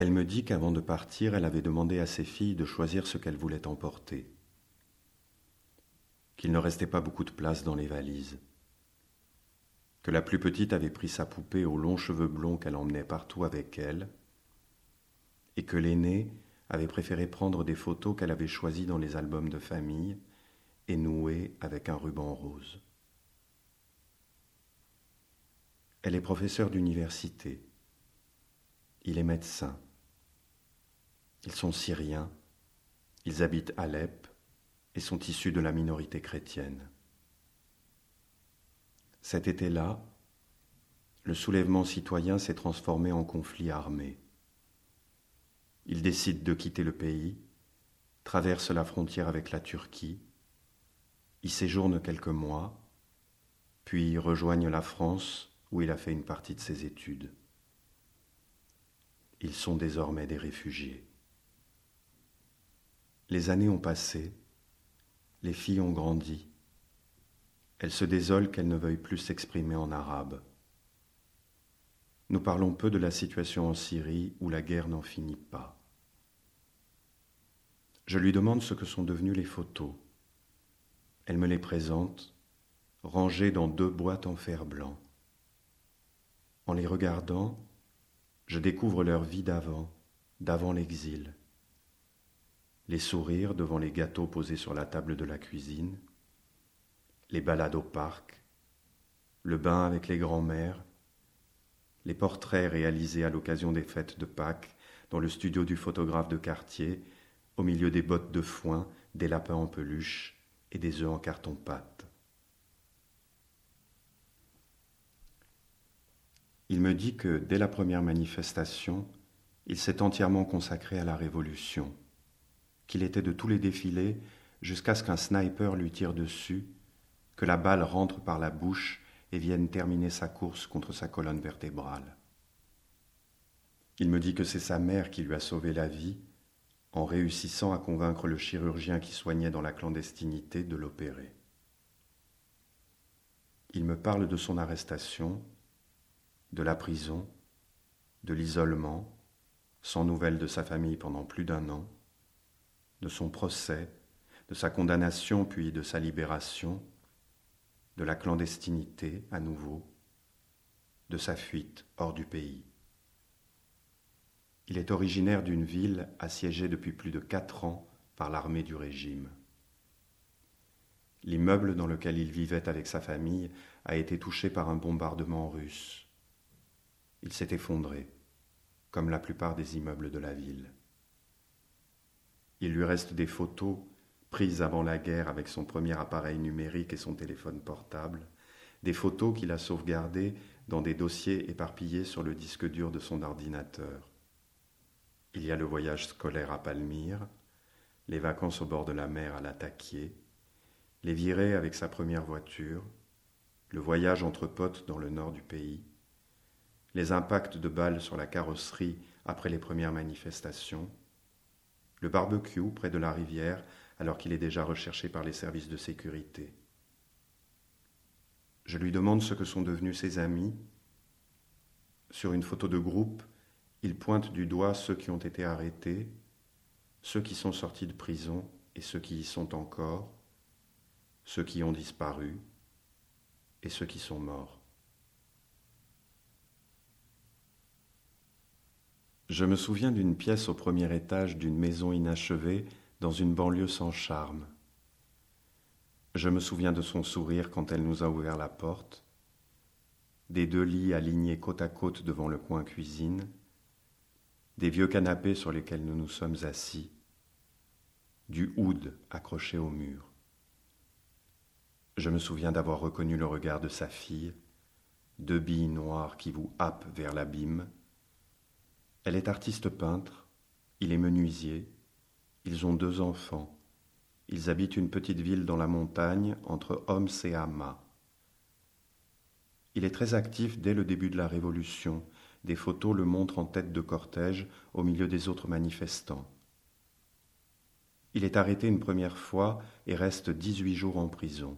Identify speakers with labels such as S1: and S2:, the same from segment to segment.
S1: Elle me dit qu'avant de partir, elle avait demandé à ses filles de choisir ce qu'elles voulaient emporter, qu'il ne restait pas beaucoup de place dans les valises, que la plus petite avait pris sa poupée aux longs cheveux blonds qu'elle emmenait partout avec elle, et que l'aînée avait préféré prendre des photos qu'elle avait choisies dans les albums de famille et nouées avec un ruban rose. Elle est professeure d'université. Il est médecin. Ils sont syriens. Ils habitent Alep et sont issus de la minorité chrétienne. Cet été-là, le soulèvement citoyen s'est transformé en conflit armé. Ils décident de quitter le pays, traversent la frontière avec la Turquie, y séjournent quelques mois, puis rejoignent la France où il a fait une partie de ses études. Ils sont désormais des réfugiés. Les années ont passé, les filles ont grandi. Elles se désolent qu'elles ne veuillent plus s'exprimer en arabe. Nous parlons peu de la situation en Syrie où la guerre n'en finit pas. Je lui demande ce que sont devenues les photos. Elle me les présente, rangées dans 2 boîtes en fer blanc. En les regardant, je découvre leur vie d'avant l'exil. Les sourires devant les gâteaux posés sur la table de la cuisine, les balades au parc, le bain avec les grands-mères, les portraits réalisés à l'occasion des fêtes de Pâques dans le studio du photographe de quartier, au milieu des bottes de foin, des lapins en peluche et des œufs en carton-pâte. Il me dit que, dès la première manifestation, il s'est entièrement consacré à la Révolution, qu'il était de tous les défilés jusqu'à ce qu'un sniper lui tire dessus, que la balle rentre par la bouche et vienne terminer sa course contre sa colonne vertébrale. Il me dit que c'est sa mère qui lui a sauvé la vie en réussissant à convaincre le chirurgien qui soignait dans la clandestinité de l'opérer. Il me parle de son arrestation, de la prison, de l'isolement, sans nouvelles de sa famille pendant plus d'1 an, de son procès, de sa condamnation puis de sa libération, de la clandestinité à nouveau, de sa fuite hors du pays. Il est originaire d'une ville assiégée depuis plus de 4 ans par l'armée du régime. L'immeuble dans lequel il vivait avec sa famille a été touché par un bombardement russe. Il s'est effondré, comme la plupart des immeubles de la ville. Il lui reste des photos prises avant la guerre avec son premier appareil numérique et son téléphone portable, des photos qu'il a sauvegardées dans des dossiers éparpillés sur le disque dur de son ordinateur. Il y a le voyage scolaire à Palmyre, les vacances au bord de la mer à Lataquié, les virées avec sa première voiture, le voyage entre potes dans le nord du pays, les impacts de balles sur la carrosserie après les premières manifestations, le barbecue près de la rivière alors qu'il est déjà recherché par les services de sécurité. Je lui demande ce que sont devenus ses amis. Sur une photo de groupe, il pointe du doigt ceux qui ont été arrêtés, ceux qui sont sortis de prison et ceux qui y sont encore, ceux qui ont disparu et ceux qui sont morts. Je me souviens d'une pièce au premier étage d'une maison inachevée dans une banlieue sans charme. Je me souviens de son sourire quand elle nous a ouvert la porte, des 2 lits alignés côte à côte devant le coin cuisine, des vieux canapés sur lesquels nous nous sommes assis, du oud accroché au mur. Je me souviens d'avoir reconnu le regard de sa fille, 2 billes noires qui vous happent vers l'abîme. Elle est artiste peintre, il est menuisier, ils ont 2 enfants. Ils habitent une petite ville dans la montagne entre Homs et Hama. Il est très actif dès le début de la Révolution. Des photos le montrent en tête de cortège au milieu des autres manifestants. Il est arrêté une première fois et reste 18 jours en prison.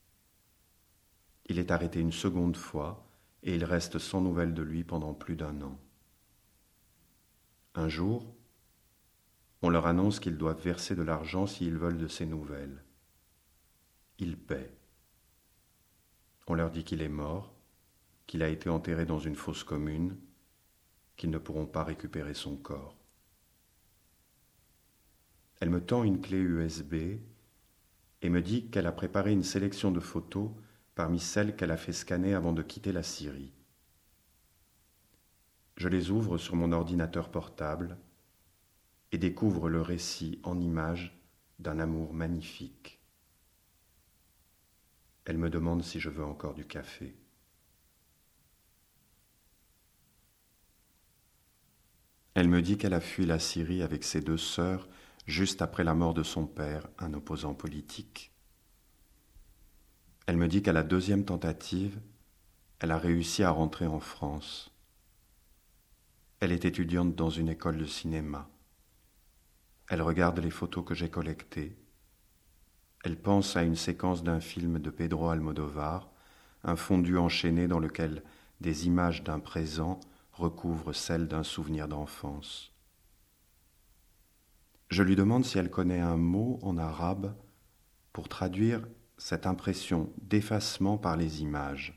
S1: Il est arrêté une seconde fois et il reste sans nouvelles de lui pendant plus d'1 an. Un jour, on leur annonce qu'ils doivent verser de l'argent s'ils veulent de ses nouvelles. Ils paient. On leur dit qu'il est mort, qu'il a été enterré dans une fosse commune, qu'ils ne pourront pas récupérer son corps. Elle me tend une clé USB et me dit qu'elle a préparé une sélection de photos parmi celles qu'elle a fait scanner avant de quitter la Syrie. Je les ouvre sur mon ordinateur portable et découvre le récit en images d'un amour magnifique. Elle me demande si je veux encore du café. Elle me dit qu'elle a fui la Syrie avec ses 2 sœurs juste après la mort de son père, un opposant politique. Elle me dit qu'à la 2e tentative, elle a réussi à rentrer en France. Elle est étudiante dans une école de cinéma. Elle regarde les photos que j'ai collectées. Elle pense à une séquence d'un film de Pedro Almodovar, un fondu enchaîné dans lequel des images d'un présent recouvrent celles d'un souvenir d'enfance. Je lui demande si elle connaît un mot en arabe pour traduire cette impression d'effacement par les images.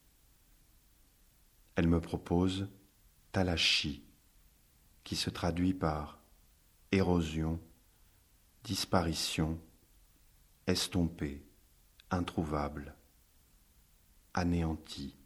S1: Elle me propose talashi, qui se traduit par érosion, disparition, estompé, introuvable, anéanti.